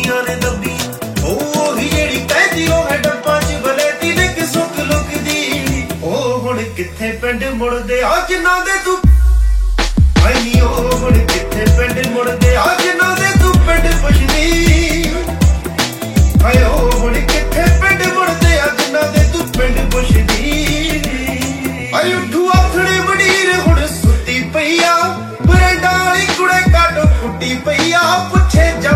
ਕੁੜੀਆਂ ਨੇ ਦੱਬੀ ਉਹੀ ਜਿਹੜੀ ਕਹਿੰਦੀ ਉਹ ਹੈ ਡੱਬਾਂ 'ਚ ਬਲੇਤੀ ਨੇ ਕਿ ਸੁੱਕ ਲੁਕਦੀ ਉਹ ਹੁਣ ਕਿੱਥੇ ਪਿੰਡ ਮੁੜਦੇ ਆ ਜਿਨ੍ਹਾਂ ਦੇ ਤੂੰ ਆਈ ਨੀ ਉਹ ਹੁਣ ਕਿੱਥੇ ਪਿੰਡ ਮੁੜਦੇ ਆ ਜਿਨ੍ਹਾਂ ਦੇ ਤੂੰ ਪਿੰਡ ਪੁੱਛਦੀ ਆਏ ਉਹ ਹੁਣ ਕਿੱਥੇ ਪਿੰਡ ਮੁੜਦੇ ਆ ਜਿਨ੍ਹਾਂ ਦੇ ਤੂੰ ਪਿੰਡ ਪੁੱਛਦੀ ਆਈ ਉੱਠੂ ਆਥਣੇ ਮੰਡੀਰ ਹੁਣ ਸੁੱਤੀ ਪਈ ਆ ਬਰੰਡਾ ਵਾਲੀ ਕੁੜੇ ਕਾਟੋ ਫੁੱਟੀ ਪਈ ਆ ਪੁੱਛੇ